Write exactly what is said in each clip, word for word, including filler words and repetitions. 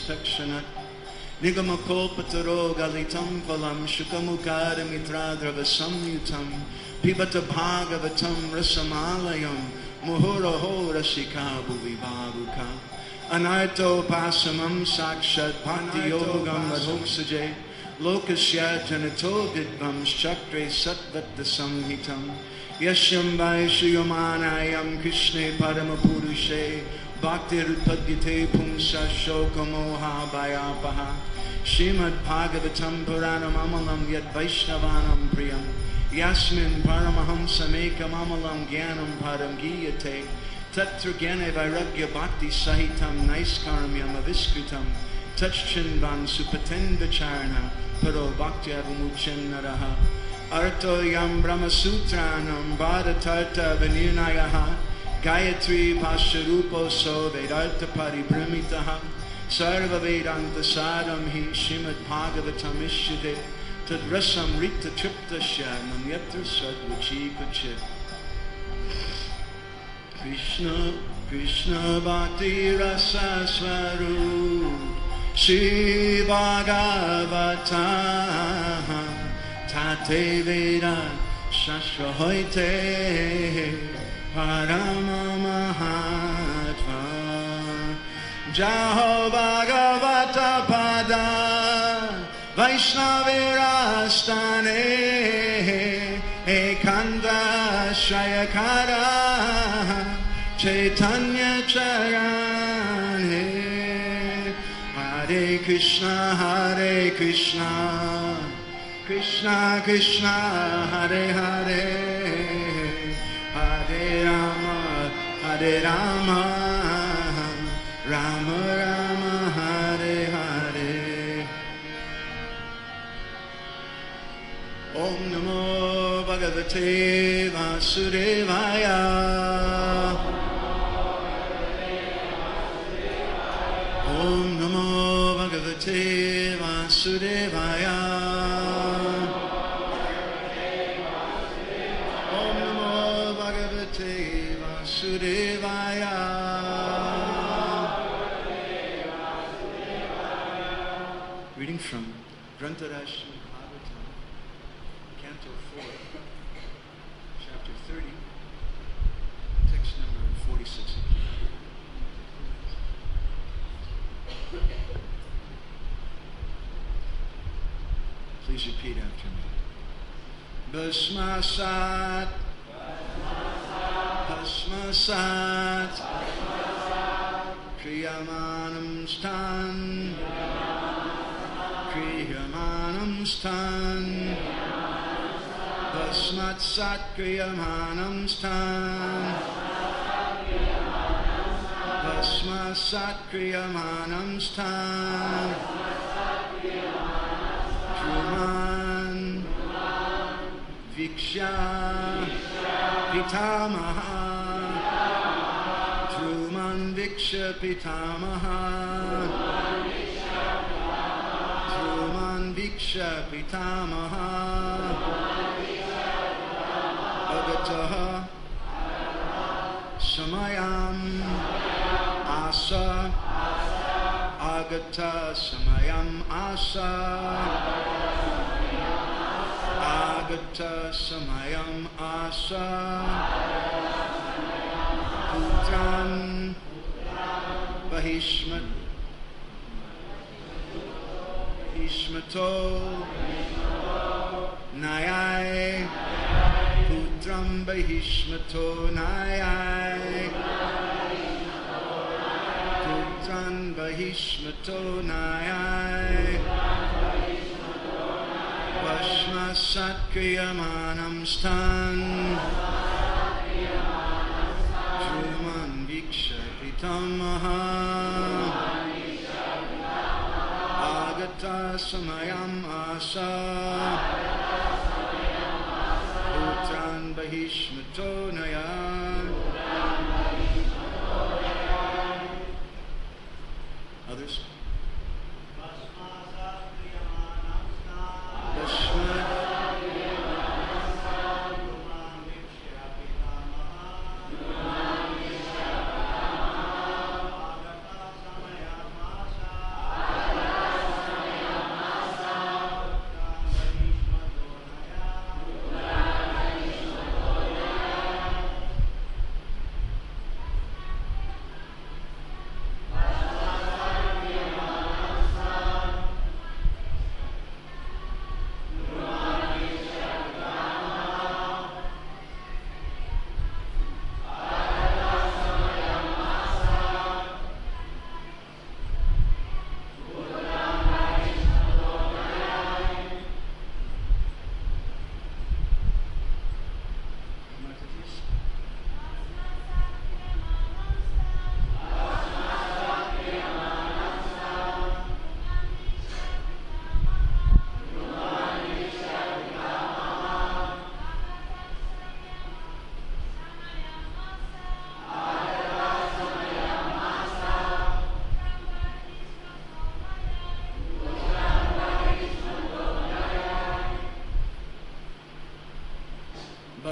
Sakshanat Nigamakopataro Galitam Phalam Shukamukadamitradrava Samyutam Pibata Bhagavatam Rasamalayam Muhuraho Rasika Bhuvibabuka Anarto Pasamam Sakshat Bhakti Yogam Adhoksaje Lokasya Janato Vidvam Shakre Sattvatta Samhitam Yashyam Vaishyamanayam Krishne Paramapurushe Bhaktir Padgite Pumsa Shokamoha Bhayapaha Srimad Bhagavatam Puranam Amalam Yad Vaishnavanam Priyam Yasmin Paramahamsa Mekam Amalam Gyanam Padam Giyate Tatra Gyane Vairagya Bhakti Sahitam Naiskaramyam Aviskritam Tachchinvan Supatenda Charna Paro Bhakti Avumuchen Naraha Arto Yam Brahma Sutranam Vadatarta Vinirnayaha Gayatri Pasharupo So Vedartha Paribramitaha Sarva Vedanta Sadam Hi Srimad Bhagavatam Ishyate Tadrasam Rita Tripta Shanam Yatra Sadvachi Kuchit Krishna Krishna Bhakti Rasa Swarup Shri Bhagavata Tate Veda Shastra Hoite Parama Mahatma Jaho Bhagavata Pada Vaishnavirastane Ekanda Shayakara Chaitanya Charane Hare Krishna Hare Krishna Krishna Krishna Hare Hare Hare Rama Hare Rama Rama Rama Hare Hare Om Namo Bhagavate Vasudevaya Om Namo Bhagavate Vasudevaya Reading from Grantaraj Bhagavatam, Canto four, Chapter thirty, text number forty-six. Please repeat after me. Bhasmasat Bhasmasat Kriyamanam Stan Kriyamanam Stan Bhasmatsat Kriyamanam Stan Bhasmasat Kriyamanam Stan Truman Viksha Pitamaha Truman Viksha Pitamaha Truman Viksha Pitamaha Agataha Samayam Asa Agata Samayam Asa Agata Samayam Asa Putran Bahishmat Bahishmato Nayai Putram Bahishmato Nayai Putran Bahishmato Nayai Bhasmasat Kriyamanam Stan Truman Viksha Pitamaha Agata Samayam Asa Putran Bahishmato Naya. Others?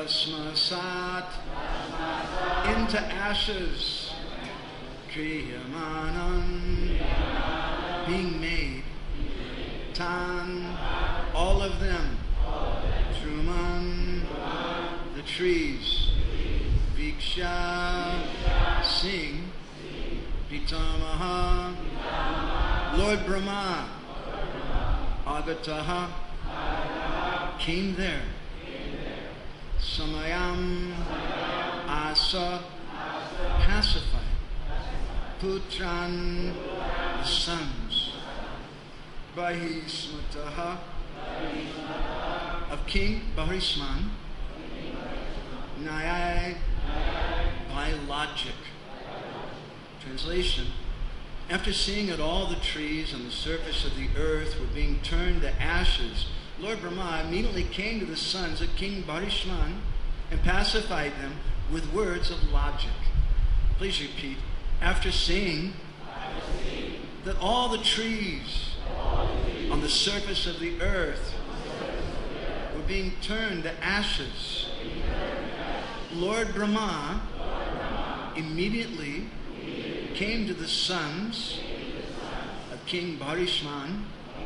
Bhasmasat, into ashes, Kriyamanam, being made, Tan, all of them, Truman, the trees, Viksha, sing, Pitamaha, Lord Brahma, Agataha, came there, Samayam, Asa, pacified, Putran, the sons, Bahismataha, of King Bahisman, Nayai, by logic. Translation: after seeing that all the trees on the surface of the earth were being turned to ashes, Lord Brahma immediately came to the sons of King Barishman and pacified them with words of logic. Please repeat. After seeing that all the trees on the surface of the earth were being turned to ashes, Lord Brahma immediately came to the sons of King Barishman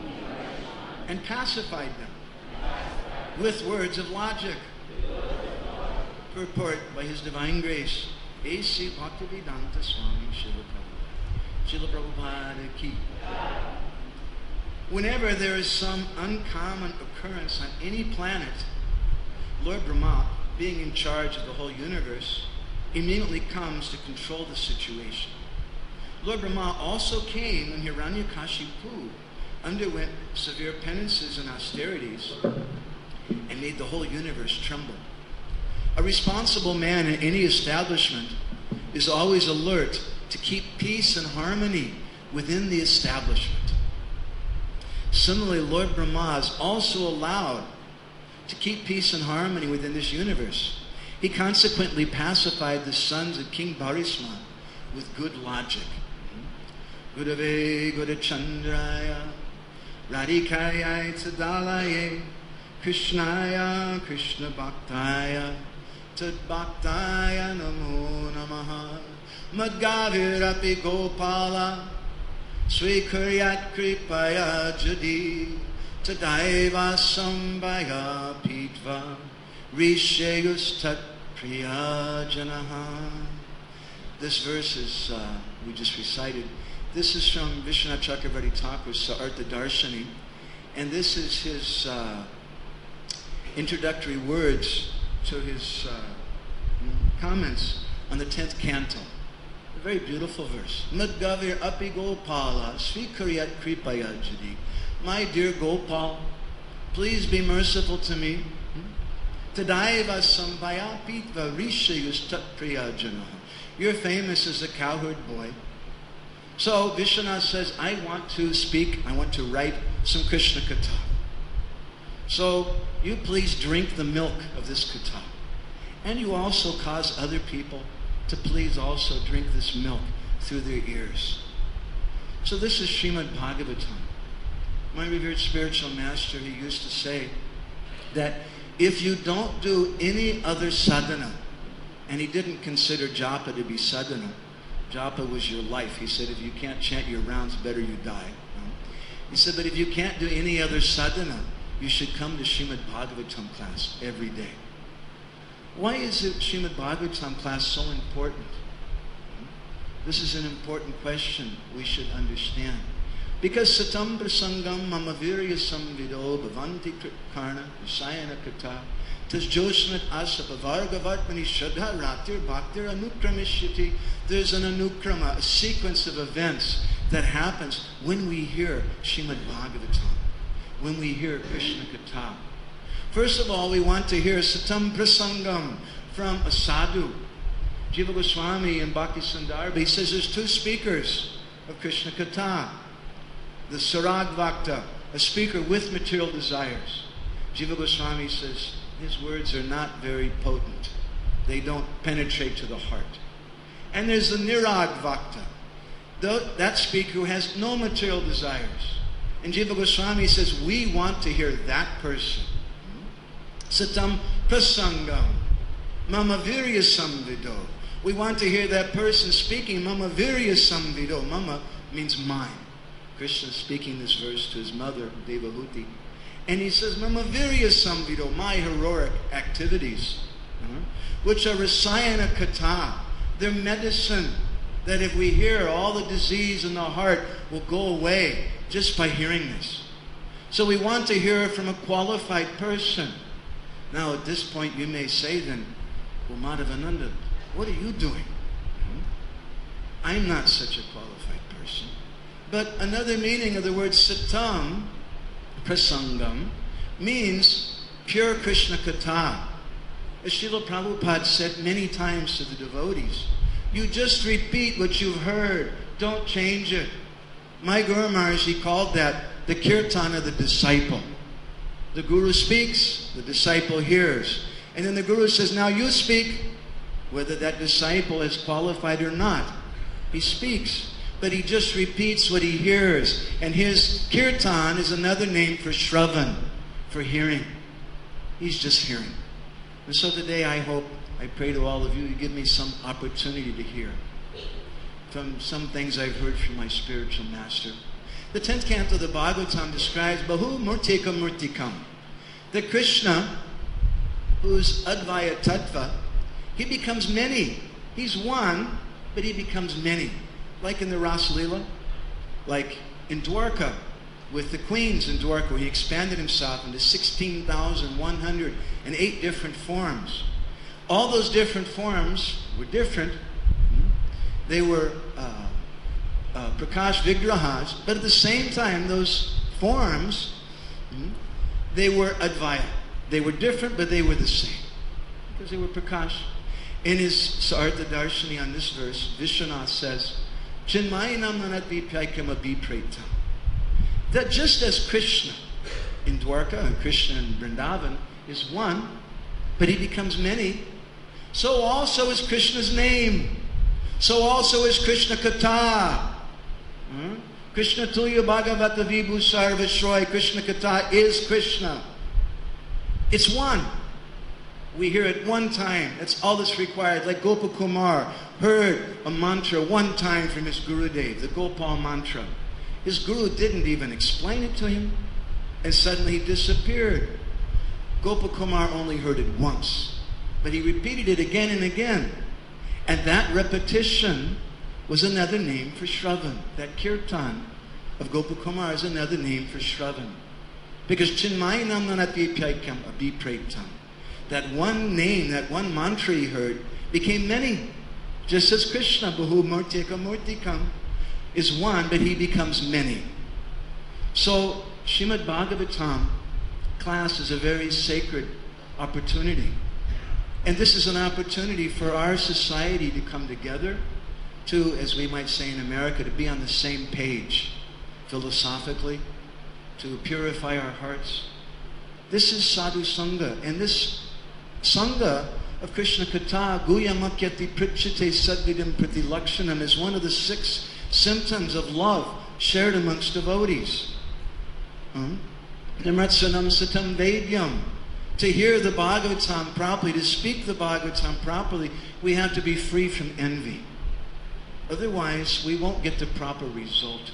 and pacified them with words of logic. Purport by His Divine Grace, A C Bhaktivedanta Swami Srila Prabhupada. Srila Prabhupada Ki. Whenever there is some uncommon occurrence on any planet, Lord Brahma, being in charge of the whole universe, immediately comes to control the situation. Lord Brahma also came when Hiranyakashipu underwent severe penances and austerities and made the whole universe tremble. A responsible man in any establishment is always alert to keep peace and harmony within the establishment. Similarly, Lord Brahma is also allowed to keep peace and harmony within this universe. He consequently pacified the sons of King Barisman with good logic. Gurave Gurachandraya Radhikaya Tadalaye Krishnaya Krishna Bhaktaya Tad Bhaktaya Namo Namaha Madgavirapi Gopala Swikaryat Kripaya Jadi Tadaiva Sambhaya Pitva Rishayus Tat Priyajanaha. This verse is, uh, we just recited, this is from Vishwanath Chakravarti Thakur's Sa'artha Darshani, and this is his uh, introductory words to his uh, comments on the tenth canto. A very beautiful verse. Madgavir api Gopala svikaryat kripaya jadi. My dear Gopal, please be merciful to me. Tadaiva sambhayapitva rishayus tat priyajana. You're famous as a cowherd boy. So Vishwanath says, I want to speak, I want to write some Krishna Katha. So you please drink the milk of this Katha. And you also cause other people to please also drink this milk through their ears. So this is Srimad Bhagavatam. My revered spiritual master, he used to say that if you don't do any other sadhana, and he didn't consider japa to be sadhana, japa was your life. He said, if you can't chant your rounds, better you die. He said, but if you can't do any other sadhana, you should come to Srimad Bhagavatam class every day. Why is it Srimad Bhagavatam class so important? This is an important question we should understand. Because satam prasangam mamavirya samvido bhavanti karna visayana kata tas joshnat asapa vargavatmani shraddha ratir bhaktir anukramishyati. There's an anukrama, a sequence of events that happens when we hear Srimad Bhagavatam, when we hear Krishna Katha. First of all, we want to hear satam prasangam from a sadhu. Jiva Goswami and Bhakti Sundarbha, he says there's two speakers of Krishna Katha. The Sarag Vakta, a speaker with material desires. Jiva Goswami says his words are not very potent. They don't penetrate to the heart. And there's the Nirag Vakta, that speaker who has no material desires. And Jiva Goswami says we want to hear that person. Satam Prasangam. Mama virya samvido. We want to hear that person speaking Mama virya samvido. Mama means mine. Krishna speaking this verse to his mother, Devahuti. And he says, Mama virya samvido, my heroic activities, uh, which are rasayana kata. They're medicine that if we hear, all the disease in the heart will go away just by hearing this. So we want to hear it from a qualified person. Now at this point you may say then, well, Madhavananda, what are you doing? Hmm? I'm not such a qualified person. But another meaning of the word satam, prasangam, means pure Krishna Katha. As Srila Prabhupada said many times to the devotees, you just repeat what you've heard. Don't change it. My Guru Maharaj, he called that the kirtan of the disciple. The Guru speaks, the disciple hears. And then the Guru says, now you speak, whether that disciple is qualified or not. He speaks, but he just repeats what he hears. And his kirtan is another name for shravan, for hearing. He's just hearing. And so today I hope, I pray to all of you, you give me some opportunity to hear from some things I've heard from my spiritual master. The tenth canto of the Bhagavatam describes Bahu Murtika Murtikam. That Krishna, who's Advaya Tattva, he becomes many. He's one, but he becomes many. Like in the Ras Leela, like in Dwarka, with the queens in Dwarka, where he expanded himself into sixteen thousand one hundred eight different forms. All those different forms were different. They were uh, uh, Prakash Vigrahas, but at the same time, those forms, they were Advaya. They were different, but they were the same, because they were Prakash. In his Sartha Darshani on this verse, Vishwanath says, Chinmayinam nanadvipyaikam abhipretam. That just as Krishna in Dwarka and Krishna in Vrindavan is one, but he becomes many, so also is Krishna's name. So also is Krishna Katha. Hmm? Krishna Tulya Bhagavata Vibhu Sarvashroy. Krishna Katha is Krishna. It's one. We hear it one time. That's all that's required. Like Gopakumar heard a mantra one time from his Gurudev, the Gopal mantra. His Guru didn't even explain it to him, and suddenly he disappeared. Gopakumar only heard it once, but he repeated it again and again. And that repetition was another name for Shravan. That kirtan of Gopakumar is another name for Shravan. Because Chinmayinam nanadvipyaikam abhipretam. That one name, that one mantra he heard, became many. Just as Krishna, Bahu Murtika Murtikam, is one, but he becomes many. So, Srimad Bhagavatam class is a very sacred opportunity. And this is an opportunity for our society to come together, to, as we might say in America, to be on the same page philosophically, to purify our hearts. This is Sadhu Sangha, and this Sangha of Krishna Katha, Guyamakyati Pritchite Sadvidam Pratilakshanam, is one of the six symptoms of love shared amongst devotees. Namratsanam Satam Vedyam. To hear the Bhagavatam properly, to speak the Bhagavatam properly, we have to be free from envy. Otherwise, we won't get the proper result.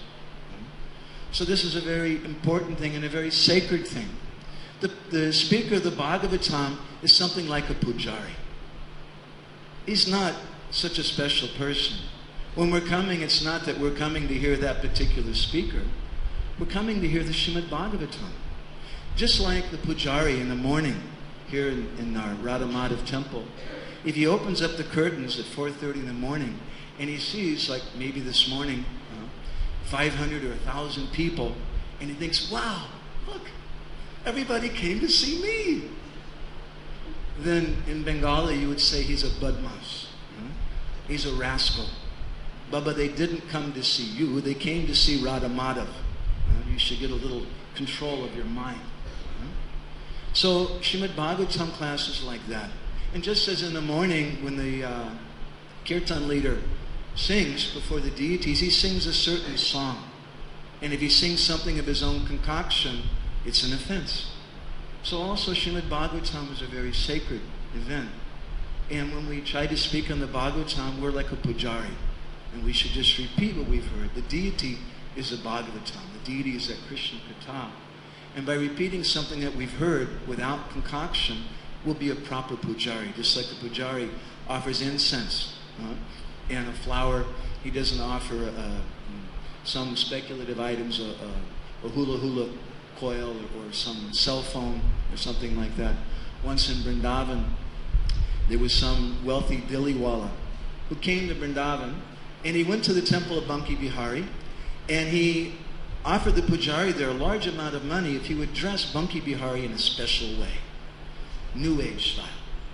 So this is a very important thing and a very sacred thing. The, the speaker of the Bhagavatam is something like a pujari. He's not such a special person. When we're coming, it's not that we're coming to hear that particular speaker. We're coming to hear the Srimad Bhagavatam. Just like the pujari in the morning here in, in our Radha Madhav temple, if he opens up the curtains at four thirty in the morning and he sees, like maybe this morning, uh, five hundred or one thousand people, and he thinks, wow, look, everybody came to see me. Then in Bengali you would say he's a badmas. Uh, he's a rascal. Baba, they didn't come to see you, they came to see Radha Madhav. Uh, you should get a little control of your mind. So Srimad Bhagavatam class is like that. And just as in the morning when the uh, kirtan leader sings before the deities, he sings a certain song. And if he sings something of his own concoction, it's an offense. So also Srimad Bhagavatam is a very sacred event. And when we try to speak on the Bhagavatam, we're like a pujari. And we should just repeat what we've heard. The deity is the Bhagavatam. The deity is that Krishna Katha. And by repeating something that we've heard without concoction, we'll be a proper pujari. Just like the pujari offers incense uh, and a flower. He doesn't offer uh, some speculative items, a, a, a hula hula coil or, or some cell phone or something like that. Once in Vrindavan, there was some wealthy Diliwala who came to Vrindavan, and he went to the temple of Banki Bihari, and he offered the pujari there a large amount of money if he would dress Banki Bihari in a special way. New Age style.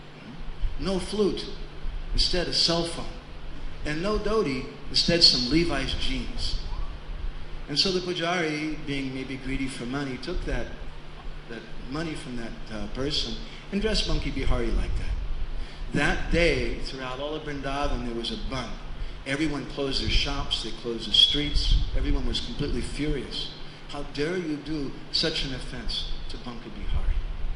No flute, instead a cell phone. And no dhoti, instead some Levi's jeans. And so the pujari, being maybe greedy for money, took that, that money from that uh, person and dressed Banki Bihari like that. That day, throughout all of Vrindavan, there was a bun. Everyone closed their shops, they closed the streets. Everyone was completely furious. How dare you do such an offense to Banki Bihari?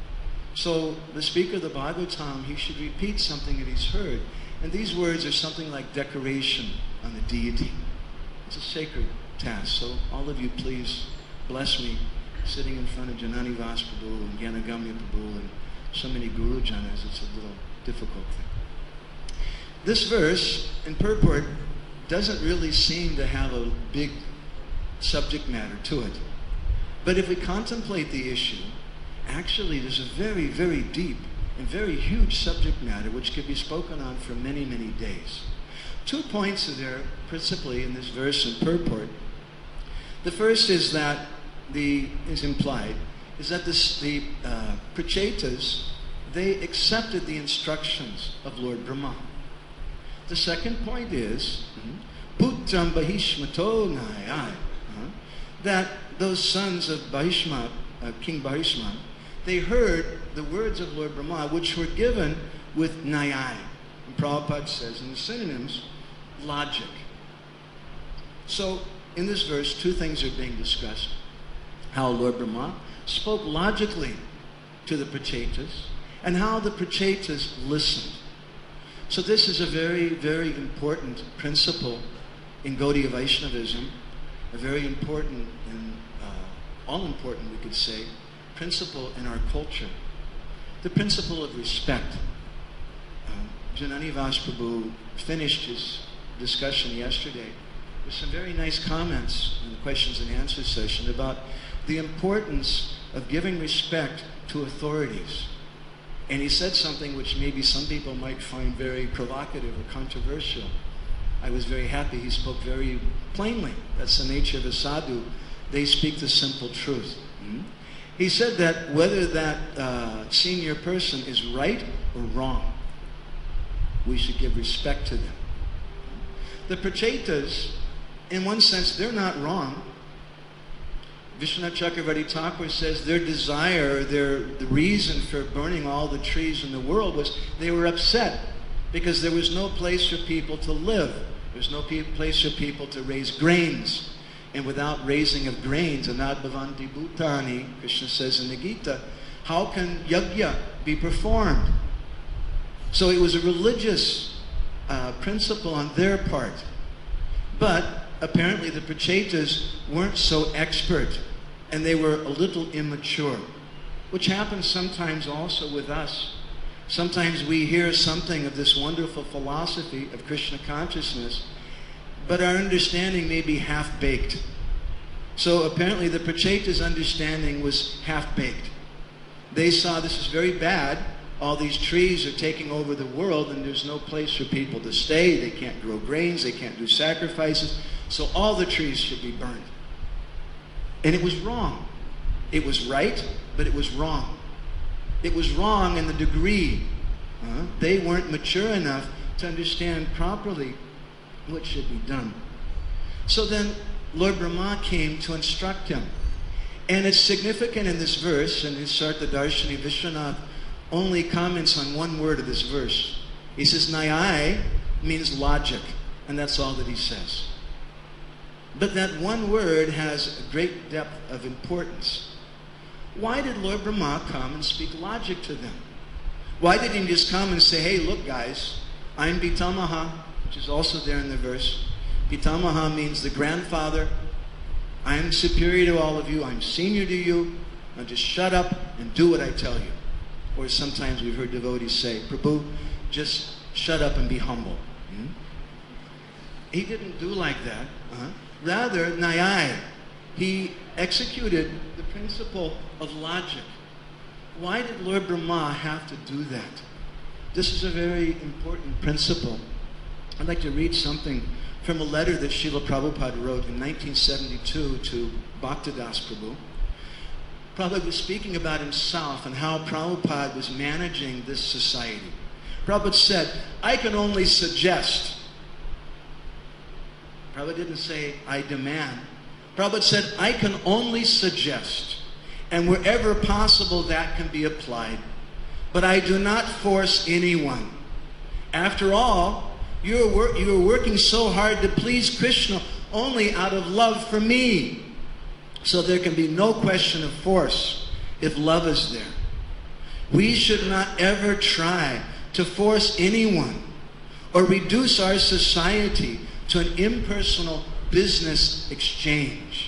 So the speaker of the Bhagavatam, he should repeat something that he's heard. And these words are something like decoration on the deity. It's a sacred task. So all of you, please bless me sitting in front of Janani Vas Prabhu and Gyanagamya Prabhu and so many Guru Janas. It's a little difficult thing. This verse in purport doesn't really seem to have a big subject matter to it. But if we contemplate the issue, actually there's a very, very deep and very huge subject matter which could be spoken on for many, many days. Two points are there principally in this verse in purport. The first is that the is implied is that this, the uh, Prachetas, they accepted the instructions of Lord Brahma. The second point is Putram Bahishmato Nayai, that those sons of Bahishma, uh, King Bahishma, they heard the words of Lord Brahma, which were given with Nayai. And Prabhupada says in the synonyms, logic. So in this verse, two things are being discussed. How Lord Brahma spoke logically to the Prachetas, and how the Prachetas listened. So this is a very, very important principle in Gaudiya Vaishnavism, a very important and uh, all-important, we could say, principle in our culture. The principle of respect. Um, Janani Vas Prabhu finished his discussion yesterday with some very nice comments in the questions and answers session about the importance of giving respect to authorities. And he said something which maybe some people might find very provocative or controversial. I was very happy. He spoke very plainly. That's the nature of a sadhu. They speak the simple truth. Mm-hmm. He said that whether that uh, senior person is right or wrong, we should give respect to them. The Prachetas, in one sense, they're not wrong. Vishwanath Chakravarti Thakur says their desire, their the reason for burning all the trees in the world was they were upset because there was no place for people to live. There was no pe place for people to raise grains. And without raising of grains, anad bhavanti bhutani, Krishna says in the Gita, how can yajna be performed? So it was a religious uh, principle on their part. But apparently the Prachetas weren't so expert, and they were a little immature, which happens sometimes also with us. Sometimes we hear something of this wonderful philosophy of Krishna consciousness, but our understanding may be half-baked. So apparently the Prachetas' understanding was half-baked. They saw this is very bad. All these trees are taking over the world, and there's no place for people to stay. They can't grow grains. They can't do sacrifices. So all the trees should be burned. And it was wrong. It was right, but it was wrong. It was wrong in the degree. Uh, they weren't mature enough to understand properly what should be done. So then Lord Brahma came to instruct him. And it's significant in this verse, and in Sarta Darshani Vishwanath only comments on one word of this verse. He says, Nayai means logic, and that's all that he says. But that one word has a great depth of importance. Why did Lord Brahma come and speak logic to them? Why didn't he just come and say, hey, look, guys, I'm Pitamaha, which is also there in the verse. Pitamaha means the grandfather. I'm superior to all of you. I'm senior to you. Now just shut up and do what I tell you. Or sometimes we've heard devotees say, Prabhu, just shut up and be humble. Hmm? He didn't do like that. Uh-huh. Rather, Nyaya, he executed the principle of logic. Why did Lord Brahma have to do that? This is a very important principle. I'd like to read something from a letter that Srila Prabhupada wrote in nineteen seventy-two to Bhaktidas Prabhu. Prabhupada was speaking about himself and how Prabhupada was managing this society. Prabhupada said, I can only suggest. Prabhupada didn't say, I demand. Prabhupada said, I can only suggest. And wherever possible, that can be applied. But I do not force anyone. After all, you are, wor- you are working so hard to please Krishna only out of love for me. So there can be no question of force if love is there. We should not ever try to force anyone or reduce our society to an impersonal business exchange.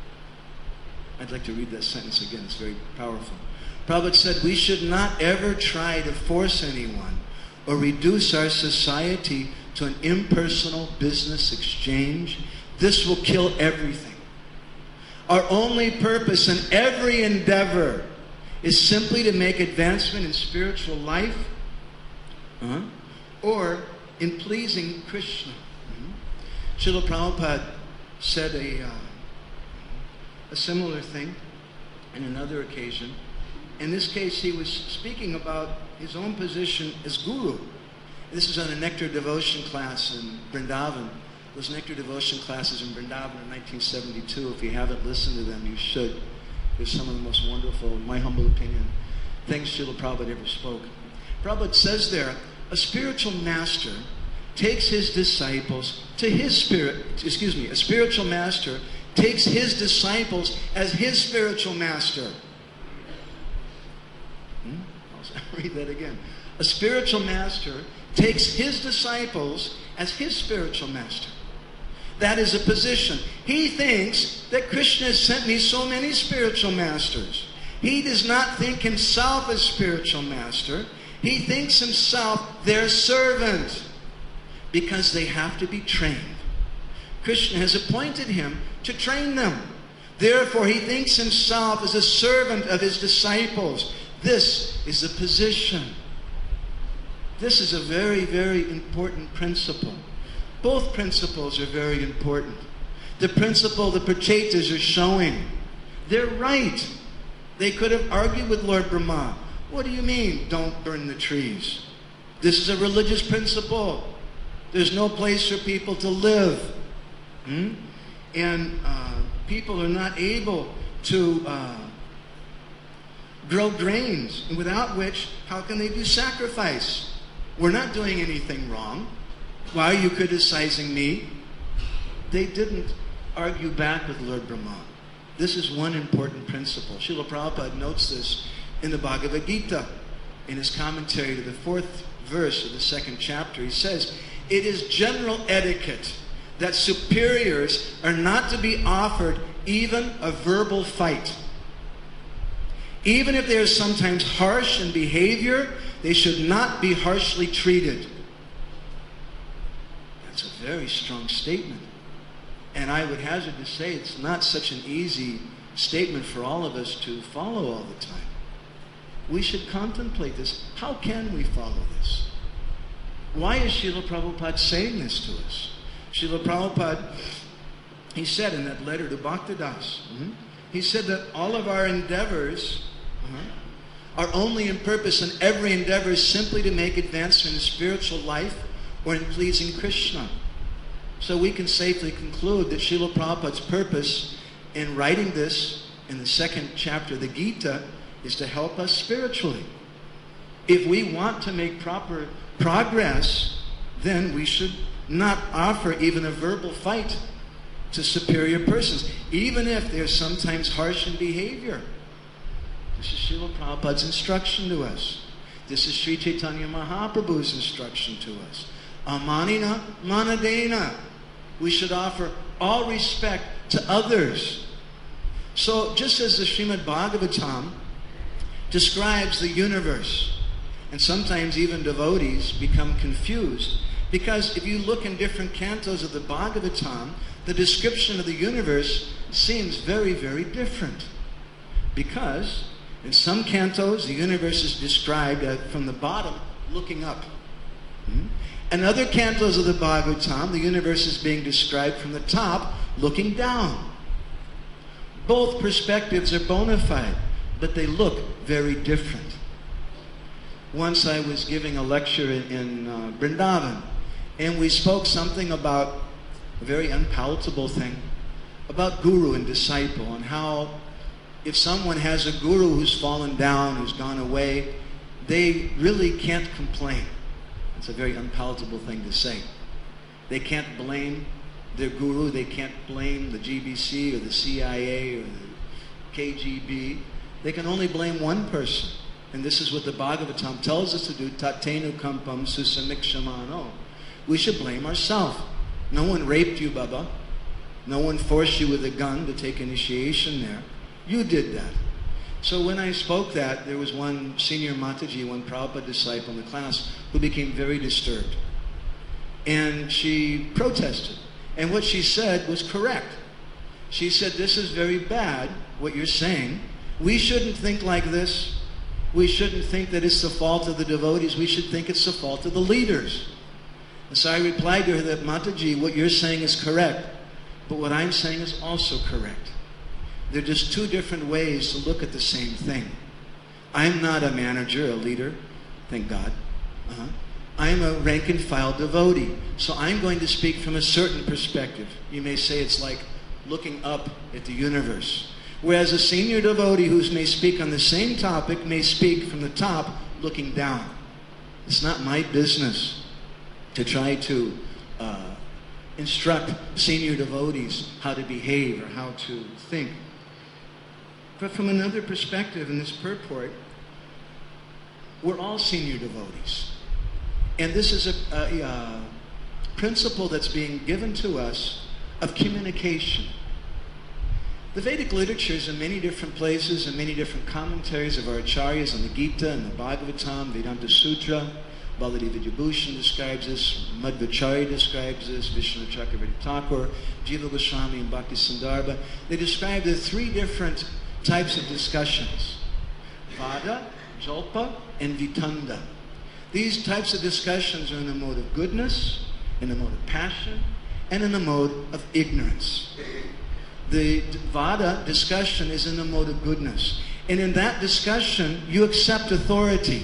I'd like to read that sentence again. It's very powerful. Prabhupada said, we should not ever try to force anyone or reduce our society to an impersonal business exchange. This will kill everything. Our only purpose in every endeavor is simply to make advancement in spiritual life uh-huh, or in pleasing Krishna. Mm-hmm. Srila Prabhupada said a, uh, a similar thing in another occasion. In this case, he was speaking about his own position as guru. This is on a Nectar Devotion class in Vrindavan. Those Nectar Devotion classes in Vrindavan in nineteen seventy-two. If you haven't listened to them, you should. They're some of the most wonderful, in my humble opinion, things Srila Prabhupada ever spoke. Prabhupada says there, a spiritual master takes his disciples to his spirit, excuse me, a spiritual master takes his disciples as his spiritual master. Hmm? I'll read that again. A spiritual master takes his disciples as his spiritual master. That is a position. He thinks that Krishna has sent me so many spiritual masters. He does not think himself as spiritual master. He thinks himself their servant because they have to be trained. Krishna has appointed him to train them. Therefore, he thinks himself as a servant of his disciples. This is a position. This is a very, very important principle. Both principles are very important. The principle the Prachetas are showing, they're right. They could have argued with Lord Brahma. What do you mean, don't burn the trees? This is a religious principle. There's no place for people to live. Hmm? And uh, people are not able to uh, grow grains, and without which, how can they do sacrifice? We're not doing anything wrong. Why are you criticizing me? They didn't argue back with Lord Brahma. This is one important principle. Srila Prabhupada notes this in the Bhagavad Gita. In his commentary to the fourth verse of the second chapter, he says, it is general etiquette that superiors are not to be offered even a verbal fight. Even if they are sometimes harsh in behavior, they should not be harshly treated. That's a very strong statement. And I would hazard to say it's not such an easy statement for all of us to follow all the time. We should contemplate this. How can we follow this? Why is Srila Prabhupada saying this to us? Srila Prabhupada, he said in that letter to Bhaktidas, mm-hmm, he said that all of our endeavors uh-huh, are only in purpose, and every endeavor is simply to make advancement in spiritual life or in pleasing Krishna. So we can safely conclude that Srila Prabhupada's purpose in writing this in the second chapter of the Gita is to help us spiritually. If we want to make proper progress, then we should not offer even a verbal fight to superior persons, even if they're sometimes harsh in behavior. This is Srila Prabhupada's instruction to us. This is Sri Chaitanya Mahaprabhu's instruction to us. Amanina manadena. We should offer all respect to others. So just as the Srimad Bhagavatam describes the universe, and sometimes even devotees become confused, because if you look in different cantos of the Bhagavatam, the description of the universe seems very, very different. Because in some cantos, the universe is described uh, from the bottom looking up. Hmm? In other cantos of the Bhagavatam, the universe is being described from the top looking down. Both perspectives are bona fide, but they look very different. Once I was giving a lecture in, in uh, Vrindavan, and we spoke something about a very unpalatable thing, about guru and disciple, and how if someone has a guru who's fallen down, who's gone away, they really can't complain. It's a very unpalatable thing to say. They can't blame their guru, they can't blame the G B C or the C I A or the K G B. They can only blame one person. And this is what the Bhagavatam tells us to do, tatenu kampam susamikshamano. We should blame ourselves. No one raped you, Baba. No one forced you with a gun to take initiation there. You did that. So when I spoke that, there was one senior Mataji, one Prabhupada disciple in the class, who became very disturbed. And she protested. And what she said was correct. She said, this is very bad, what you're saying. We shouldn't think like this. We shouldn't think that it's the fault of the devotees. We should think it's the fault of the leaders. And so I replied to her that, Mataji, what you're saying is correct, but what I'm saying is also correct. They're just two different ways to look at the same thing. I'm not a manager, a leader, thank God. Uh-huh. I'm a rank and file devotee, so I'm going to speak from a certain perspective. You may say it's like looking up at the universe. Whereas a senior devotee who may speak on the same topic may speak from the top looking down. It's not my business to try to uh, instruct senior devotees how to behave or how to think. But from another perspective, in this purport, we're all senior devotees. And this is a, a, a principle that's being given to us of communication. The Vedic literatures in many different places and many different commentaries of our acharyas on the Gita and the Bhagavatam, Vedanta Sutra, Baladev Vidyabhushan describes this, Madhvacharya describes this, Vishnu Chakravarti Thakur, Jiva Goswami and Bhakti Sandarbha. They describe the three different types of discussions: Vada, Jalpa, and Vitanda. These types of discussions are in the mode of goodness, in the mode of passion, and in the mode of ignorance. The Vada discussion is in the mode of goodness. And in that discussion, you accept authority.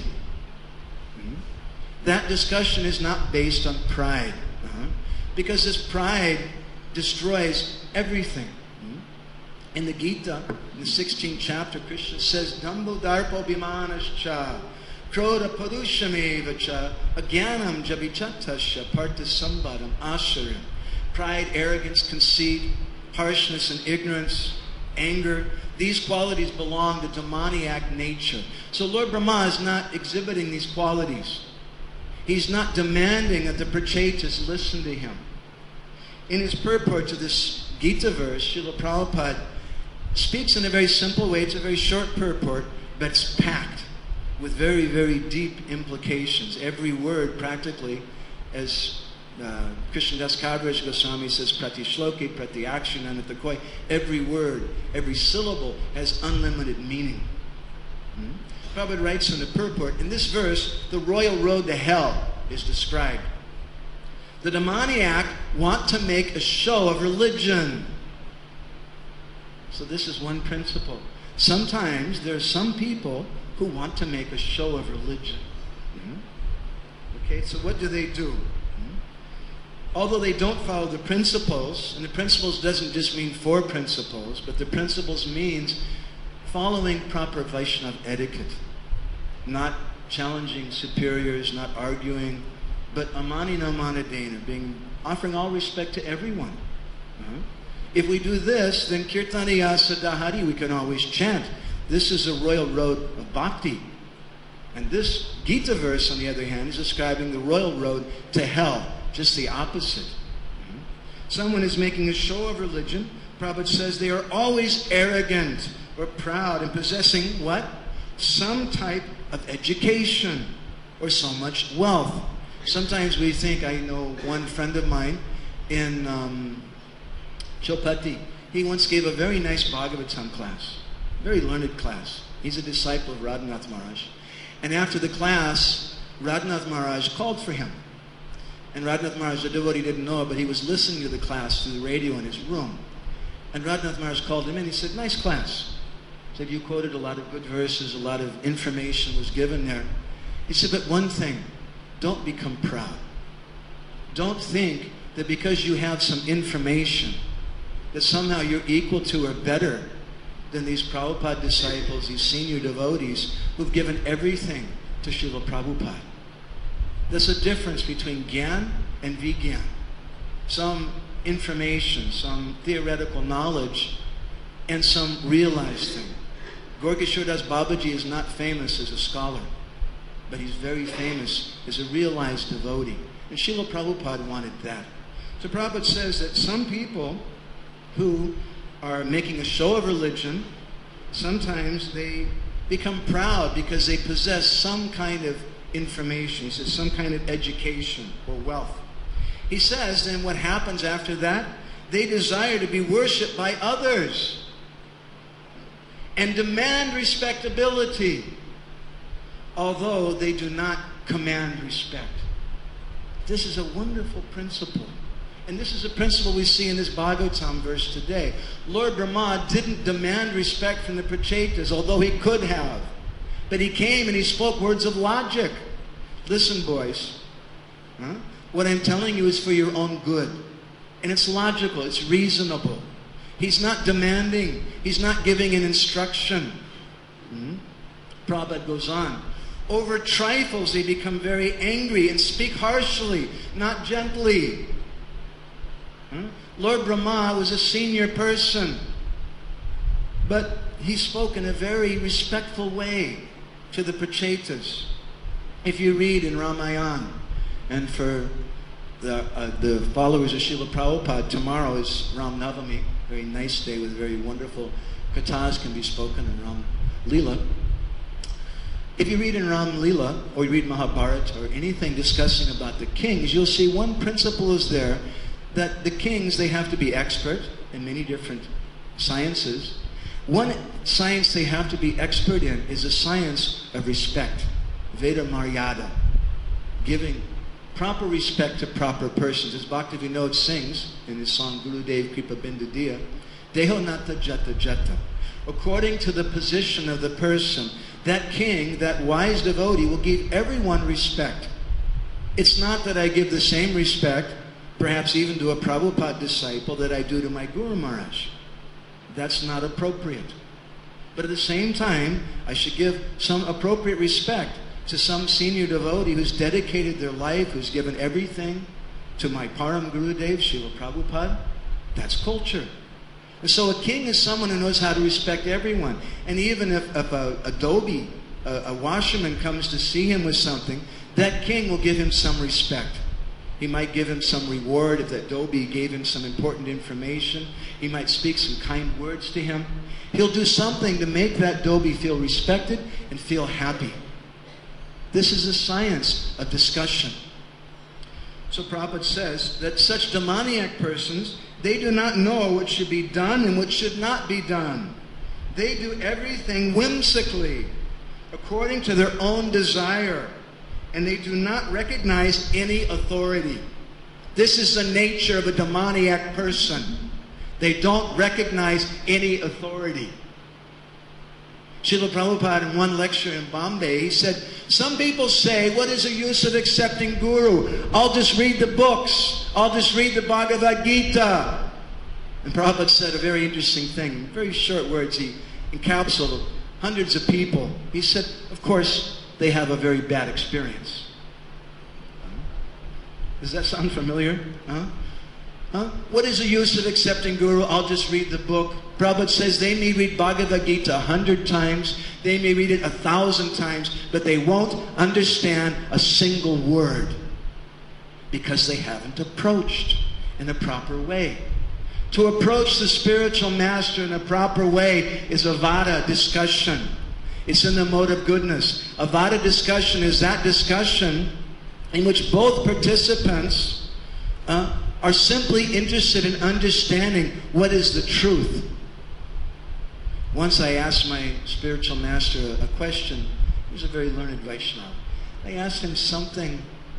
That discussion is not based on pride. Uh-huh. Because this pride destroys everything. In the Gita, in the sixteenth chapter, Krishna says, Dambo darpo bimanascha, kroda padushamevacha, agyanam jabichatascha, partasambadam asharim. Pride, arrogance, conceit, harshness and ignorance, anger, these qualities belong to demoniac nature. So Lord Brahma is not exhibiting these qualities. He's not demanding that the Prachetas listen to him. In his purport to this Gita verse, Srila Prabhupada speaks in a very simple way. It's a very short purport, but it's packed with very, very deep implications. Every word practically, as uh, Krishnadas Kaviraj Goswami says, Prati Shloki, Prati Akshananata Koi, every word, every syllable has unlimited meaning. Hmm? Prabhupada writes in the purport, in this verse, the royal road to hell is described. The demoniac want to make a show of religion. So this is one principle. Sometimes there are some people who want to make a show of religion. Mm-hmm. Okay, so what do they do? Mm-hmm. Although they don't follow the principles, and the principles doesn't just mean four principles, but the principles means following proper Vaishnava etiquette, not challenging superiors, not arguing, but amanina manadena, being offering all respect to everyone. Uh-huh. If we do this, then kirtanaya sadahari, we can always chant. This is a royal road of bhakti. And this Gita verse, on the other hand, is describing the royal road to hell, just the opposite. Someone is making a show of religion. Prabhupada says they are always arrogant or proud and possessing what? Some type of education or so much wealth. Sometimes we think, I know one friend of mine in um, Chopati, he once gave a very nice Bhagavatam class, very learned class. He's a disciple of Radhanath Maharaj. And after the class, Radhanath Maharaj called for him. And Radhanath Maharaj, the devotee, didn't know it, but he was listening to the class through the radio in his room. And Radhanath Maharaj called him in. He said, nice class. He said, you quoted a lot of good verses, a lot of information was given there. He said, but one thing, don't become proud. Don't think that because you have some information, that somehow you're equal to or better than these Prabhupada disciples, these senior devotees who've given everything to Srila Prabhupada. There's a difference between Gyan and Vigyan. Some information, some theoretical knowledge, and some realized thing. Gorkishore Das Babaji is not famous as a scholar, but he's very famous as a realized devotee. And Srila Prabhupada wanted that. So Prabhupada says that some people who are making a show of religion, sometimes they become proud because they possess some kind of information. He says some kind of education or wealth. He says then what happens after that? They desire to be worshipped by others and demand respectability, although they do not command respect. This is a wonderful principle. And this is a principle we see in this Bhagavatam verse today. Lord Brahma didn't demand respect from the Prachetas, although he could have. But he came and he spoke words of logic. Listen, boys. Huh? What I'm telling you is for your own good. And it's logical. It's reasonable. He's not demanding. He's not giving an instruction. Hmm? Prabhupada goes on. Over trifles they become very angry and speak harshly, not gently. Hmm? Lord Brahma was a senior person, but he spoke in a very respectful way to the Prachetas. If you read in Ramayana, and for the, uh, the followers of Srila Prabhupada, tomorrow is Ram Navami, very nice day with very wonderful kathas can be spoken in Ram Leela. If you read in Ram Leela, or you read Mahabharata, or anything discussing about the kings, you'll see one principle is there, that the kings, they have to be expert in many different sciences. One science they have to be expert in is the science of respect, Veda Maryada, giving proper respect to proper persons. As Bhaktivinoda sings in his song Gurudev Kripa Bindu Diya, Deho Nata Jata Jata. According to the position of the person, that king, that wise devotee will give everyone respect. It's not that I give the same respect, perhaps even to a Prabhupada disciple, that I do to my Guru Maharaj. That's not appropriate. But at the same time, I should give some appropriate respect to some senior devotee who's dedicated their life, who's given everything to my Param Gurudev, Srila Prabhupada. That's culture. And so a king is someone who knows how to respect everyone. And even if, if a, a dhobi, a, a washerman comes to see him with something, that king will give him some respect. He might give him some reward if that dhobi gave him some important information. He might speak some kind words to him. He'll do something to make that dhobi feel respected and feel happy. This is a science of discussion. So Prabhupada says that such demoniac persons, they do not know what should be done and what should not be done. They do everything whimsically, according to their own desire, and they do not recognize any authority. This is the nature of a demoniac person. They don't recognize any authority. Srila Prabhupada in one lecture in Bombay, he said, some people say, what is the use of accepting Guru? I'll just read the books. I'll just read the Bhagavad Gita. And Prabhupada said a very interesting thing. In very short words, he encapsulated hundreds of people. He said, of course, they have a very bad experience. Does that sound familiar? Huh? Huh? What is the use of accepting Guru? I'll just read the book. Prabhupada says they may read Bhagavad Gita a hundred times, they may read it a thousand times, but they won't understand a single word because they haven't approached in a proper way. To approach the spiritual master in a proper way is a Vada discussion. It's in the mode of goodness. A Vada discussion is that discussion in which both participants uh, are simply interested in understanding what is the truth. Once I asked my spiritual master a question. He was a very learned Vaishnava. I asked him something.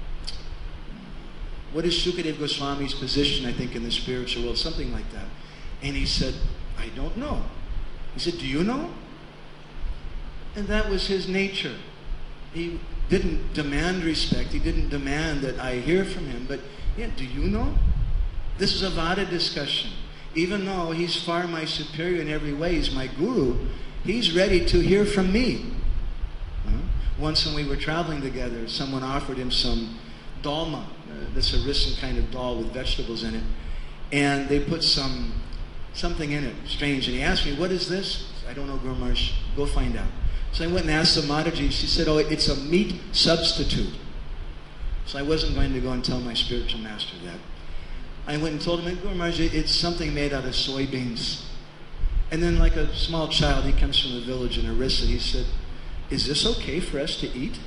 What is Shukadev Goswami's position, I think, in the spiritual world? Something like that. And he said, I don't know. He said, do you know? And that was his nature. He didn't demand respect. He didn't demand that I hear from him. But, yeah, do you know? This is a Vada discussion. Even though he's far my superior in every way, he's my guru, he's ready to hear from me. Uh-huh. Once when we were traveling together, someone offered him some dalma, uh, this harissa kind of dal with vegetables in it, and they put some something in it, strange. And he asked me, what is this? I don't know, Guru Maharaj, go find out. So I went and asked the Mataji. She said, oh, it's a meat substitute. So I wasn't going to go and tell my spiritual master that. I went and told him, Guru Maharaj, it's something made out of soybeans. And then like a small child, he comes from the village in Orissa, he said, is this okay for us to eat?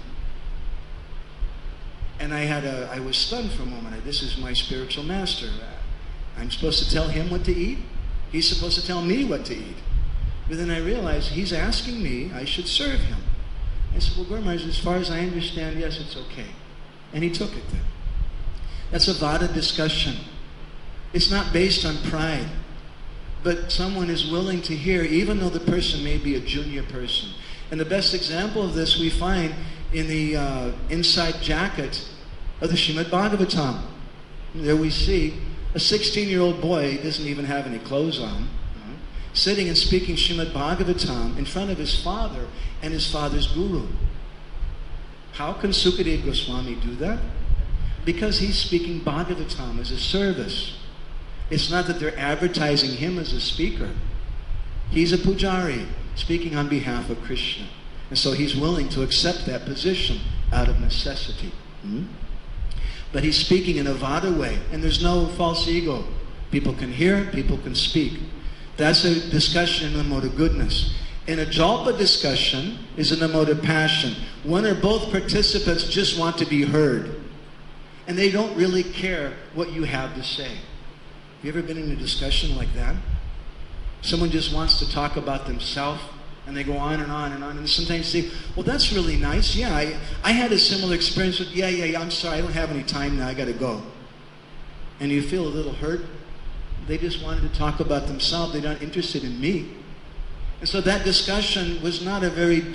And I had a, I was stunned for a moment. I, this is my spiritual master. I'm supposed to tell him what to eat? He's supposed to tell me what to eat. But then I realized he's asking me, I should serve him. I said, well, Guru Maharaj, as far as I understand, yes, it's okay. And he took it then. That's a Vada discussion. It's not based on pride, but someone is willing to hear, even though the person may be a junior person. And the best example of this we find in the uh, inside jacket of the Srimad Bhagavatam. There we see a sixteen-year-old boy, he doesn't even have any clothes on, uh, sitting and speaking Srimad Bhagavatam in front of his father and his father's guru. How can Sukadeva Goswami do that? Because he's speaking Bhagavatam as a service. It's not that they're advertising him as a speaker. He's a pujari speaking on behalf of Krishna. And so he's willing to accept that position out of necessity. Hmm? But he's speaking in a Vada way, and there's no false ego. People can hear, people can speak. That's a discussion in the mode of goodness. In a Jalpa discussion is in the mode of passion. One or both participants just want to be heard. And they don't really care what you have to say. Have you ever been in a discussion like that? Someone just wants to talk about themselves, and they go on and on and on, and sometimes you say, well, that's really nice. Yeah, I, I had a similar experience with, yeah, yeah, yeah, I'm sorry, I don't have any time now, I got to go. And you feel a little hurt. They just wanted to talk about themselves. They're not interested in me. And so that discussion was not a very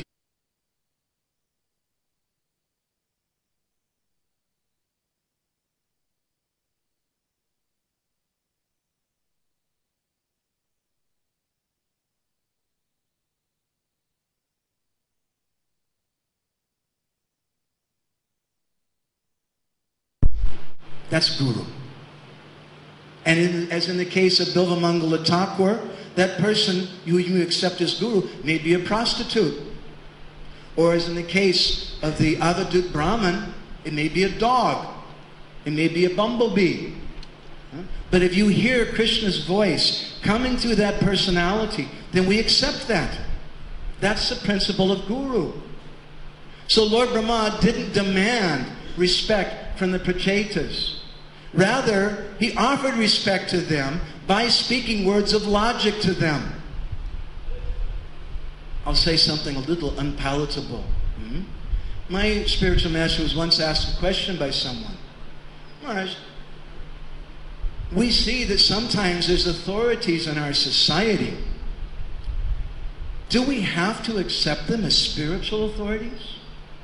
That's Guru. And in, as in the case of Bilvamangala Thakur, that person who you accept as Guru may be a prostitute. Or as in the case of the Avadut Brahman, it may be a dog. It may be a bumblebee. But if you hear Krishna's voice coming through that personality, then we accept that. That's the principle of Guru. So Lord Brahma didn't demand respect from the Prachetas. Rather, he offered respect to them by speaking words of logic to them. I'll say something a little unpalatable. Mm-hmm. My spiritual master was once asked a question by someone. Maharaj, we see that sometimes there's authorities in our society. Do we have to accept them as spiritual authorities?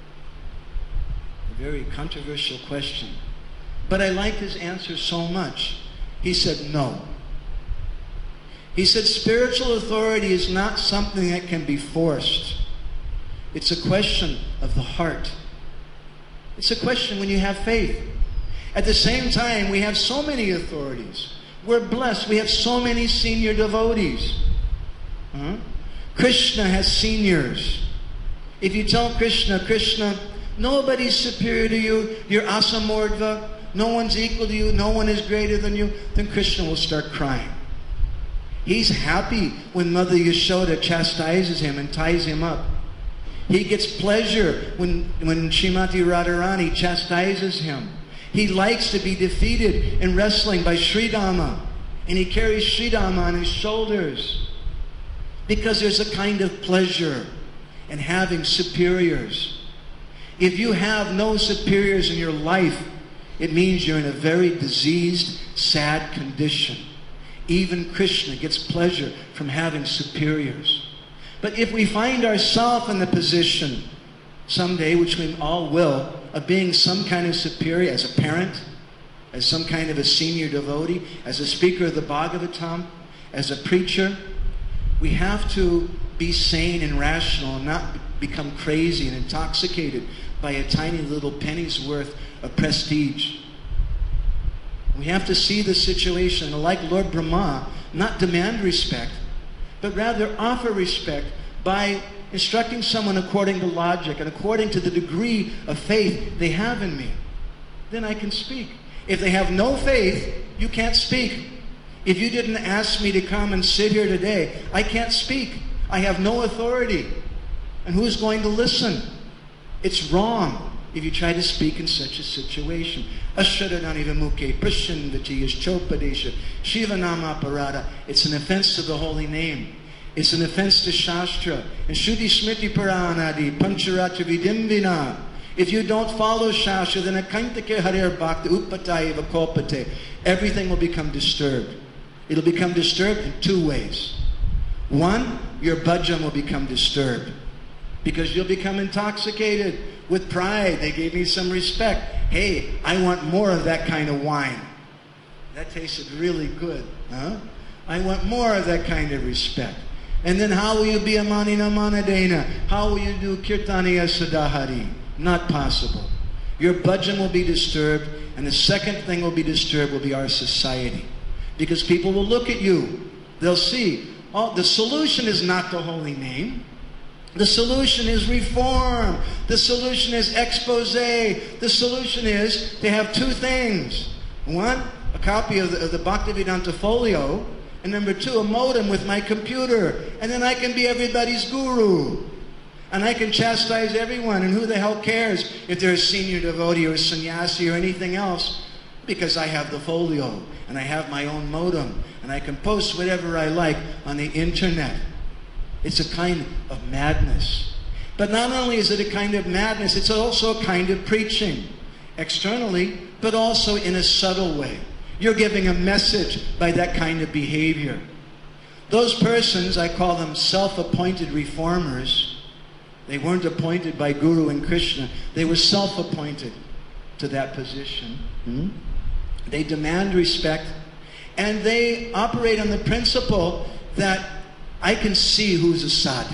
A very controversial question. But I liked his answer so much. He said no. He said spiritual authority is not something that can be forced. It's a question of the heart. It's a question when you have faith. At the same time, we have so many authorities. We're blessed. We have so many senior devotees. Huh? Krishna has seniors. If you tell Krishna, Krishna, nobody's superior to you, you're asamordva, no one's equal to you, no one is greater than you, then Krishna will start crying. He's happy when Mother Yashoda chastises him and ties him up. He gets pleasure when, when Srimati Radharani chastises him. He likes to be defeated in wrestling by Sridhama, and he carries Sridhama on his shoulders. Because there's a kind of pleasure in having superiors. If you have no superiors in your life, it means you're in a very diseased, sad condition. Even Krishna gets pleasure from having superiors. But if we find ourselves in the position someday, which we all will, of being some kind of superior as a parent, as some kind of a senior devotee, as a speaker of the Bhagavatam, as a preacher, we have to be sane and rational and not become crazy and intoxicated by a tiny little penny's worth of prestige. We have to see the situation, and like Lord Brahma, not demand respect, but rather offer respect by instructing someone according to logic and according to the degree of faith they have in me. Then I can speak. If they have no faith, you can't speak. If you didn't ask me to come and sit here today, I can't speak. I have no authority. And who's going to listen? It's wrong if you try to speak in such a situation. Ashradani Vimuke, Prashandati, Yashchopadesha, Shivanama Parada. It's an offense to the holy name. It's an offense to Shastra. And Shuddhi Smriti Paranadi, Pancharatra Vidimbina. If you don't follow Shastra, then Akantake Harir Bhakti Upataye Vakopate. Everything will become disturbed. It'll become disturbed in two ways. One, your bhajan will become disturbed because you'll become intoxicated with pride. They gave me some respect. Hey, I want more of that kind of wine. That tasted really good. Huh? I want more of that kind of respect. And then how will you be a manina manadena? How will you do kirtaniya sadahari? Not possible. Your bhajan will be disturbed, and the second thing will be disturbed will be our society. Because people will look at you. They'll see, oh, the solution is not the holy name. The solution is reform. The solution is expose. The solution is to have two things. One, a copy of the, of the Bhaktivedanta folio, and number two, a modem with my computer. And then I can be everybody's guru. And I can chastise everyone. And who the hell cares if they're a senior devotee or a sannyasi or anything else? Because I have the folio. And I have my own modem. And I can post whatever I like on the internet. It's a kind of madness. But not only is it a kind of madness, it's also a kind of preaching. Externally, but also in a subtle way. You're giving a message by that kind of behavior. Those persons, I call them self-appointed reformers. They weren't appointed by Guru and Krishna. They were self-appointed to that position. Hmm? They demand respect. And they operate on the principle that I can see who's a sadhu.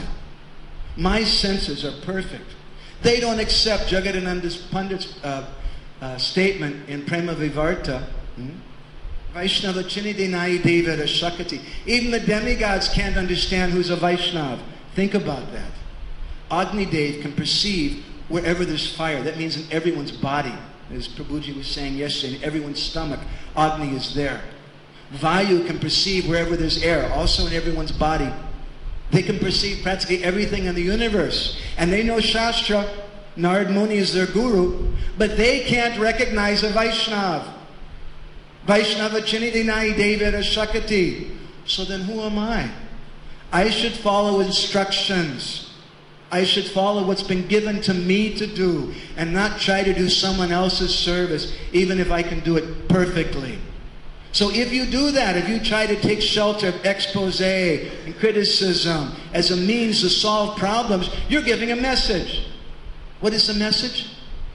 My senses are perfect. They don't accept Jagadananda Pandit's uh, uh, statement in Prema Vivarta. Hmm? Vaishnava Chinidinai Deva Shakati. Even the demigods can't understand who's a Vaishnav. Think about that. Agni Dev can perceive wherever there's fire. That means in everyone's body. As Prabhuji was saying yesterday, in everyone's stomach, Agni is there. Vayu can perceive wherever there's air, also in everyone's body. They can perceive practically everything in the universe. And they know Shastra. Narad Muni is their guru. But they can't recognize a Vaishnav. Vaishnava Chinidinai Devara Shakati. So then who am I? I should follow instructions. I should follow what's been given to me to do and not try to do someone else's service, even if I can do it perfectly. So if you do that, if you try to take shelter of expose and criticism as a means to solve problems, you're giving a message. What is the message?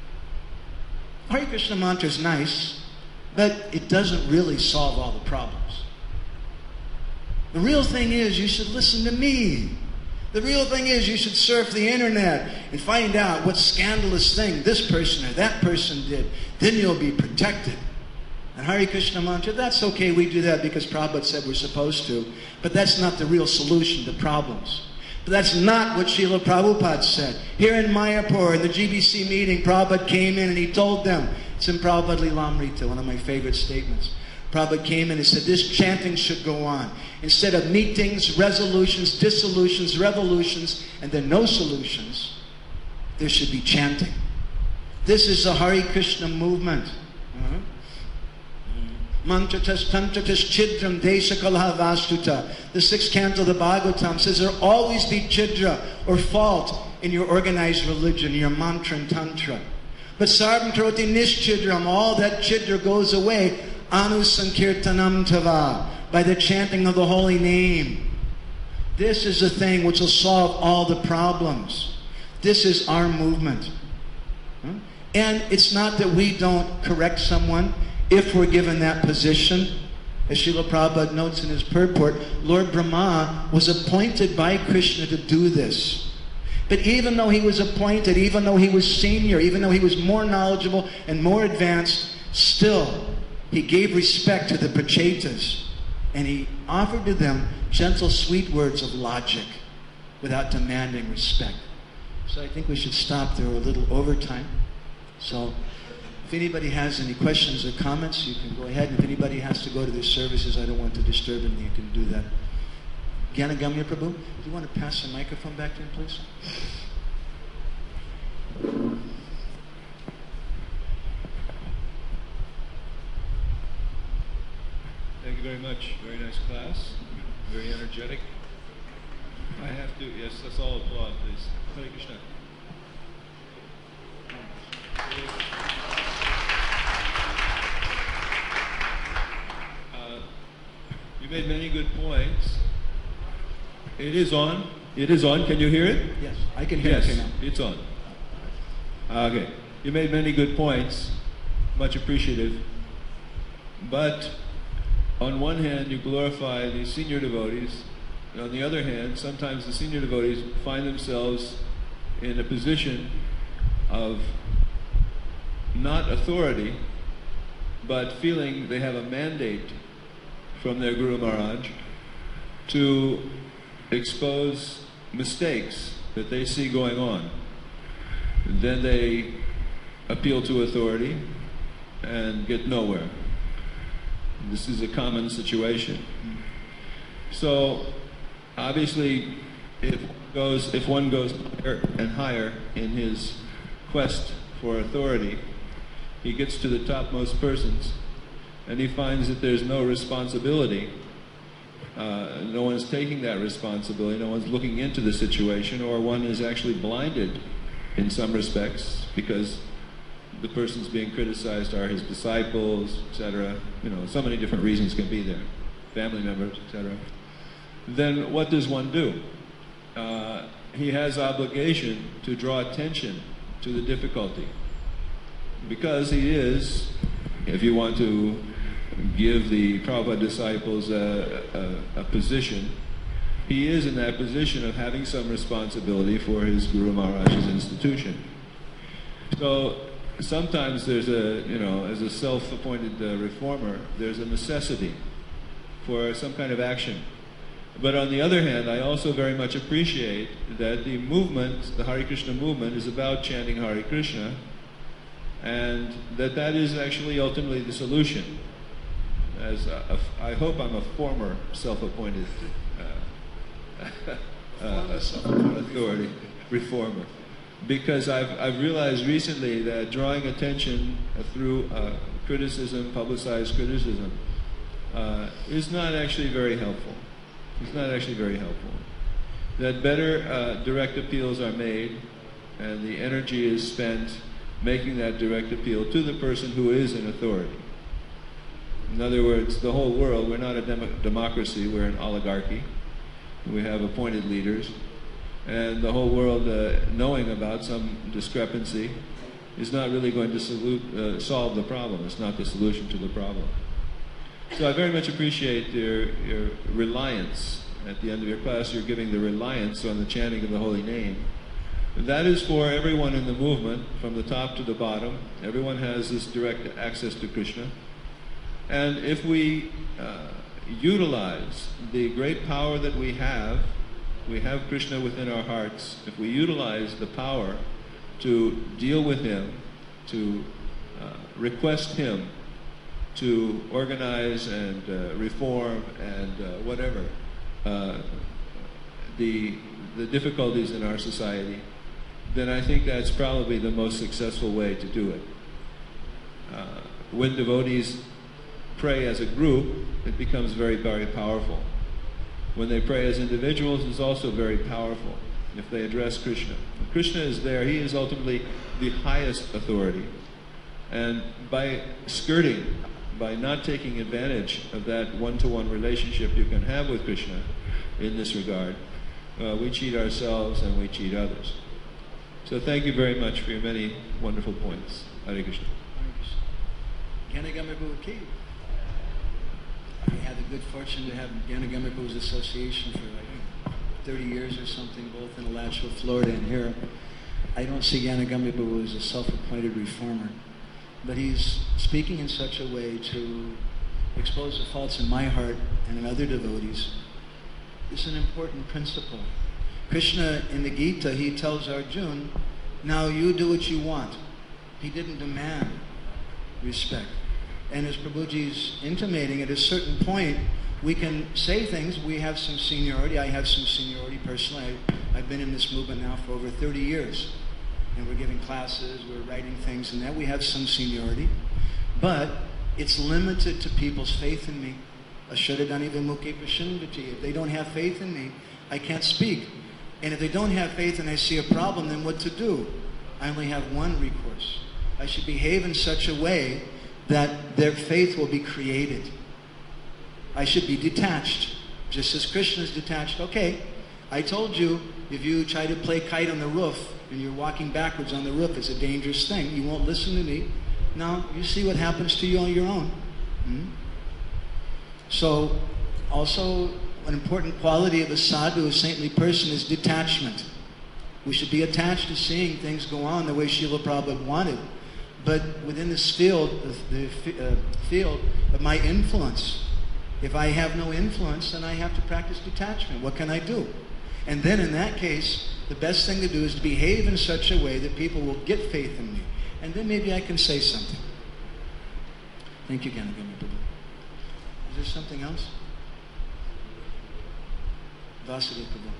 Hare Krishna mantra is nice, but it doesn't really solve all the problems. The real thing is you should listen to me. The real thing is you should surf the internet and find out what scandalous thing this person or that person did. Then you'll be protected. And Hare Krishna mantra, that's okay, we do that because Prabhupada said we're supposed to. But that's not the real solution to problems. But that's not what Srila Prabhupada said. Here in Mayapur, in the G B C meeting, Prabhupada came in and he told them, it's in Prabhupada Lilamrita, one of my favorite statements. Prabhupada came in and said, this chanting should go on. Instead of meetings, resolutions, dissolutions, revolutions, and then no solutions, there should be chanting. This is the Hare Krishna movement. Uh-huh. Mantratas tantratas chidram desakalah vastuta. The sixth canto of the Bhagavatam says there will always be chidra or fault in your organized religion, your mantra and tantra. But sarvam karoti nischidram, all that chidra goes away, anu sankirtanam tava, by the chanting of the holy name. This is the thing which will solve all the problems. This is our movement. Huh? And it's not that we don't correct someone if we're given that position. As Srila Prabhupada notes in his purport, Lord Brahma was appointed by Krishna to do this. But even though he was appointed, even though he was senior, even though he was more knowledgeable and more advanced, still he gave respect to the Prachetas. And he offered to them gentle, sweet words of logic without demanding respect. So I think we should stop there. We're a little over time. So if anybody has any questions or comments, you can go ahead. And if anybody has to go to their services, I don't want to disturb them, you can do that. Gyanagamya Prabhu, do you want to pass the microphone back to him, please? Thank you very much. Very nice class. Very energetic. I have to, yes, let's all applaud, please. Hare Krishna. Uh, you made many good points. It is on. It is on. Can you hear it? Yes, I can hear yes, it now. It's on. Okay. You made many good points. Much appreciative. But on one hand, you glorify the senior devotees. And on the other hand, sometimes the senior devotees find themselves in a position of not authority, but feeling they have a mandate from their Guru Maharaj to expose mistakes that they see going on. And then they appeal to authority and get nowhere. This is a common situation. So obviously, if goes if one goes higher and higher in his quest for authority, he gets to the topmost persons, and he finds that there's no responsibility. Uh, no one's taking that responsibility. No one's looking into the situation, or one is actually blinded in some respects because the persons being criticized are his disciples, et cetera. You know, so many different reasons can be there, family members, et cetera. Then what does one do? Uh, he has obligation to draw attention to the difficulty, because he is, if you want to give the Prabhupada disciples a, a, a position, he is in that position of having some responsibility for his Guru Maharaj's institution. So sometimes there's a, you know, as a self-appointed uh, reformer, there's a necessity for some kind of action. But on the other hand, I also very much appreciate that the movement, the Hare Krishna movement, is about chanting Hare Krishna, and that that is actually ultimately the solution. As a, a, I hope I'm a former self-appointed uh, uh, authority reformer, because I've, I've realized recently that drawing attention uh, through uh, criticism, publicized criticism, uh, is not actually very helpful. It's not actually very helpful. That better uh, direct appeals are made, and the energy is spent making that direct appeal to the person who is in authority. In other words, the whole world, we're not a dem democracy, we're an oligarchy. We have appointed leaders, and the whole world uh, knowing about some discrepancy is not really going to salute, uh, solve the problem. It's not the solution to the problem. So I very much appreciate your, your reliance. At the end of your class, you're giving the reliance on the chanting of the holy name. That is for everyone in the movement, from the top to the bottom. Everyone has this direct access to Krishna. And if we uh, utilize the great power that we have, we have Krishna within our hearts, if we utilize the power to deal with him, to uh, request him to organize and uh, reform and uh, whatever uh, the, the difficulties in our society, then I think that's probably the most successful way to do it. Uh, when devotees pray as a group, it becomes very, very powerful. When they pray as individuals, it's also very powerful if they address Krishna. When Krishna is there, he is ultimately the highest authority. And by skirting, by not taking advantage of that one-to-one relationship you can have with Krishna in this regard, uh, we cheat ourselves and we cheat others. So thank you very much for your many wonderful points. Hare Krishna. Gyanagama Prabhu. I had the good fortune to have Gyanagama Prabhu's association for like thirty years or something, both in Alachua, Florida and here. I don't see Gyanagama Prabhu as a self-appointed reformer, but he's speaking in such a way to expose the faults in my heart and in other devotees. It's an important principle. Krishna in the Gita, he tells Arjuna, now you do what you want. He didn't demand respect. And as Prabhuji's intimating, at a certain point, we can say things. We have some seniority. I have some seniority personally. I, I've been in this movement now for over thirty years. And we're giving classes, we're writing things, and that we have some seniority. But it's limited to people's faith in me. Ashadadani vimukhe prashanvati. If they don't have faith in me, I can't speak. And if they don't have faith and I see a problem, then what to do? I only have one recourse. I should behave in such a way that their faith will be created. I should be detached, just as Krishna is detached. Okay, I told you, if you try to play kite on the roof and you're walking backwards on the roof, it's a dangerous thing. You won't listen to me. Now, you see what happens to you on your own. Hmm? So, also, an important quality of a sadhu, a saintly person, is detachment. We should be attached to seeing things go on the way Srila Prabhupada wanted. But within this field, the uh, field of my influence, if I have no influence, then I have to practice detachment. What can I do? And then in that case, the best thing to do is to behave in such a way that people will get faith in me. And then maybe I can say something. Thank you, Gyanagama Prabhu. Is there something else? Vasudeva Prabhu.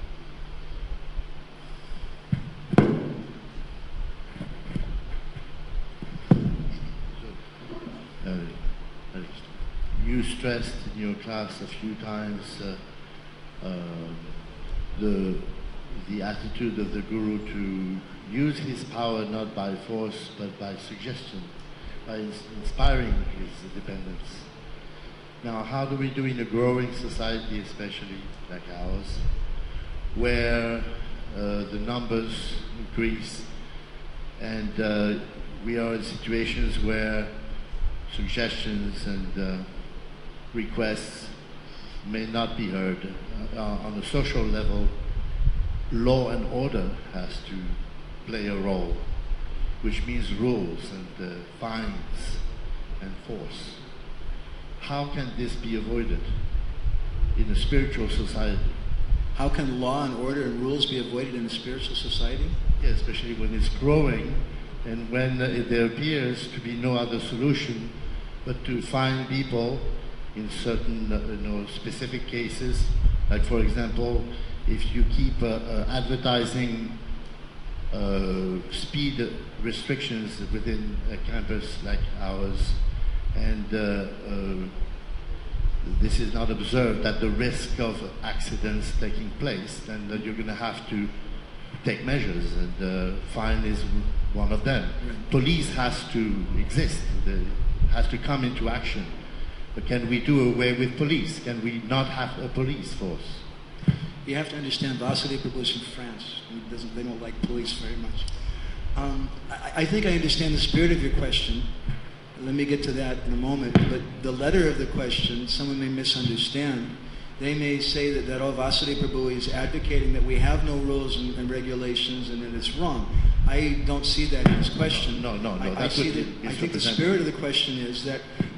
Uh, you stressed in your class a few times uh, uh, the the attitude of the Guru to use his power not by force but by suggestion, by ins inspiring his dependents. Now, how do we do in a growing society, especially like ours, where uh, the numbers increase and uh, we are in situations where suggestions and uh, requests may not be heard. Uh, on a social level, law and order has to play a role, which means rules and uh, fines and force. How can this be avoided in a spiritual society? How can law and order and rules be avoided in a spiritual society? Yeah, especially when it's growing and when uh, there appears to be no other solution but to find people in certain uh, you know, specific cases. Like, for example, if you keep uh, uh, advertising uh, speed restrictions within a campus like ours, and uh, uh, this is not observed at the risk of accidents taking place, then uh, you're going to have to take measures, and uh, fine is one of them. Right. Police has to exist, the, has to come into action. But can we do away with police? Can we not have a police force? You have to understand, Vasudeva Prabhu is in France. He doesn't, they don't like police very much. Um, I, I think I understand the spirit of your question. Let me get to that in a moment. But the letter of the question, someone may misunderstand. They may say that, that oh, Vasudeva Prabhu is advocating that we have no rules and, and regulations and that it's wrong. I don't see that in his question. No, no, no. no I, I, see that, I think the spirit of the question is that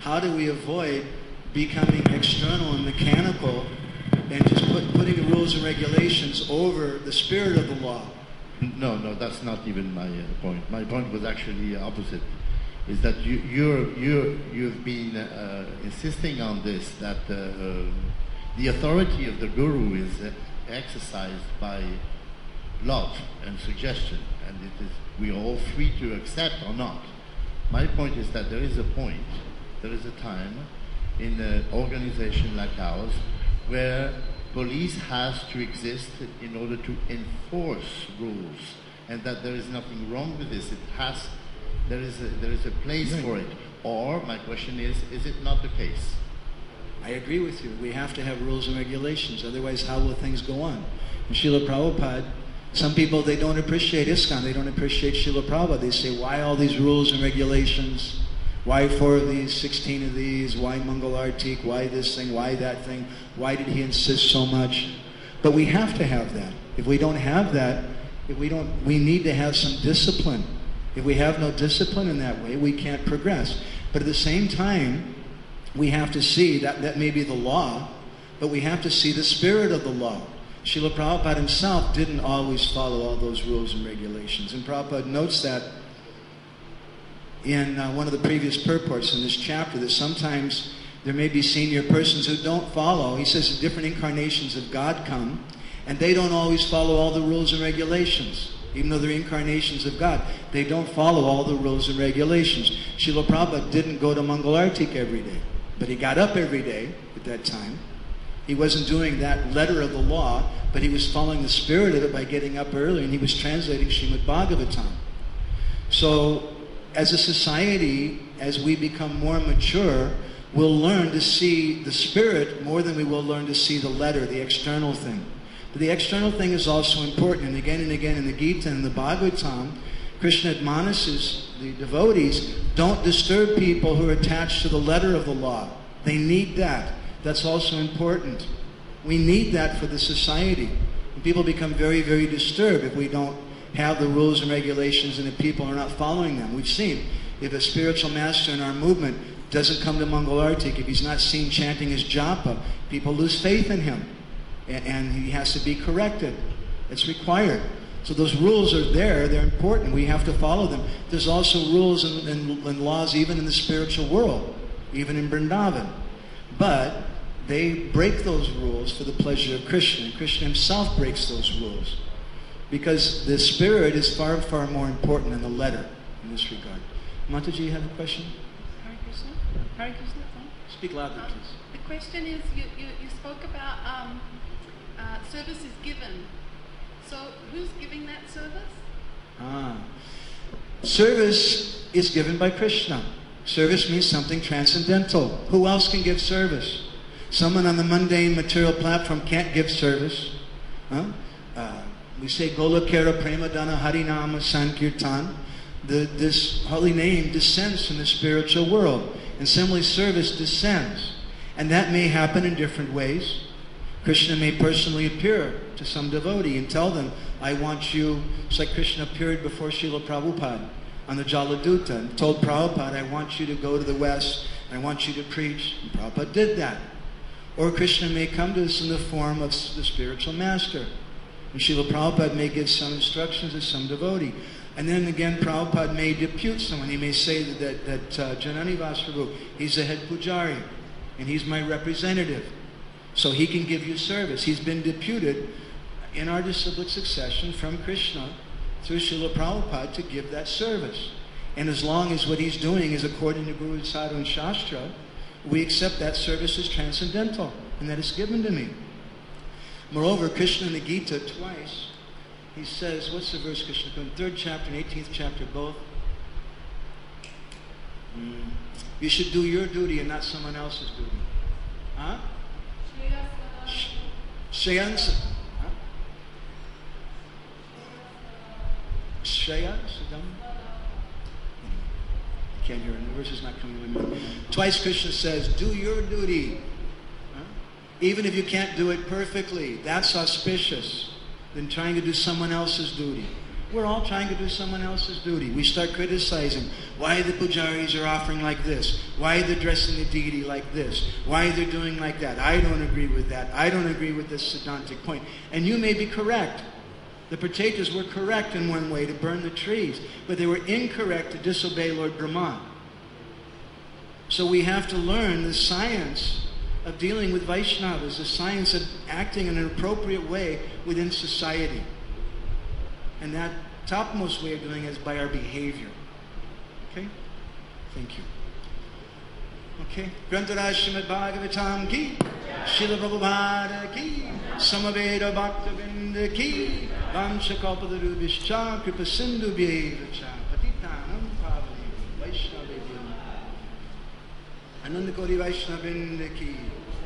how do we avoid becoming external and mechanical and just put, putting the rules and regulations over the spirit of the law? No, no, that's not even my uh, point. My point was actually opposite. Is that you, you're, you're, you've been uh, insisting on this, that uh, uh, the authority of the guru is uh, exercised by love and suggestion, and it is, we are all free to accept or not. My point is that there is a point, there is a time in an organization like ours where police has to exist in order to enforce rules, and that there is nothing wrong with this. It has, there is a, there is a place Right. for it. Or my question is, is it not the case? I agree with you. We have to have rules and regulations. Otherwise, how will things go on? And Srila Prabhupada, some people, they don't appreciate ISKCON. They don't appreciate Srila Prabhupada. They say, why all these rules and regulations? Why four of these, sixteen of these? Why Mangal Artik? Why this thing? Why that thing? Why did he insist so much? But we have to have that. If we don't have that, if we don't, we need to have some discipline. If we have no discipline in that way, we can't progress. But at the same time, we have to see that that may be the law, but we have to see the spirit of the law. Srila Prabhupada himself didn't always follow all those rules and regulations. And Prabhupada notes that in uh, one of the previous purports in this chapter, that sometimes there may be senior persons who don't follow. He says different incarnations of God come, and they don't always follow all the rules and regulations. Even though they're incarnations of God, they don't follow all the rules and regulations. Srila Prabhupada didn't go to Mangal Artik every day, but he got up every day at that time. He wasn't doing that letter of the law, but he was following the spirit of it by getting up early, and he was translating Srimad Bhagavatam. So, as a society, as we become more mature, we'll learn to see the spirit more than we will learn to see the letter, the external thing. But the external thing is also important, and again and again in the Gita and the Bhagavatam, Krishna admonishes the devotees, don't disturb people who are attached to the letter of the law. They need that. That's also important. We need that for the society. And people become very, very disturbed if we don't have the rules and regulations and if people are not following them. We've seen, if a spiritual master in our movement doesn't come to Mangal Artik, if he's not seen chanting his japa, people lose faith in him. And, and he has to be corrected. It's required. So those rules are there, they're important, we have to follow them. There's also rules and, and, and laws even in the spiritual world, even in Vrindavan. But they break those rules for the pleasure of Krishna. And Krishna himself breaks those rules. Because the spirit is far, far more important than the letter in this regard. Mataji, you have a question? Hare Krishna. Hare Krishna. Speak loudly, Um, please. the question is, you, you, you spoke about um, uh, service is given. So who's giving that service? Ah. Service is given by Krishna. Service means something transcendental. Who else can give service? Someone on the mundane material platform can't give service. Huh? Uh, we say Golokera Premadana Harinama Sankirtan. The, this holy name descends from the spiritual world. And similarly, service descends. And that may happen in different ways. Krishna may personally appear to some devotee and tell them, I want you, it's like Krishna appeared before Srila Prabhupada on the Jaladuta and told Prabhupada, I want you to go to the West, I want you to preach. And Prabhupada did that. Or Krishna may come to us in the form of the spiritual master. And Srila Prabhupada may give some instructions to some devotee. And then again, Prabhupada may depute someone. He may say that, that, that uh, Janani Vasprabhu, he's the head pujari, and he's my representative. So he can give you service. He's been deputed in our disciplic succession from Krishna through Srila Prabhupada to give that service. And as long as what he's doing is according to Guru, Sadhu, and Shastra, we accept that service as transcendental and that it's given to me. Moreover, Krishna in the Gita twice, he says, what's the verse, Krishna? In third chapter and eighteenth chapter both. Mm. You should do your duty and not someone else's duty. Huh? Shreyansa. Huh? Shreya? I can't hear it. The verse is not coming to me. Twice Krishna says, do your duty. Huh? Even if you can't do it perfectly, that's auspicious than trying to do someone else's duty. We're all trying to do someone else's duty. We start criticizing why the pujaris are offering like this, why they're dressing the deity like this, why they're doing like that. I don't agree with that. I don't agree with this Siddhantic point. And you may be correct. The Prachetas were correct in one way to burn the trees, but they were incorrect to disobey Lord Brahman. So we have to learn the science of dealing with Vaishnavas, the science of acting in an appropriate way within society. And that topmost way of doing it is by our behavior. Okay? Thank you. Okay? Grantaraj Srimad Bhagavatam ki, Srila Prabhupada ki, Samaveda Bhaktavinda ki, Vamsa Kalpatarubhischa, Kripa Sindhu Bhyevacha, Patitanam Pavani, Vaishnavadhyam. Ananda Kori Vaishnavinda ki.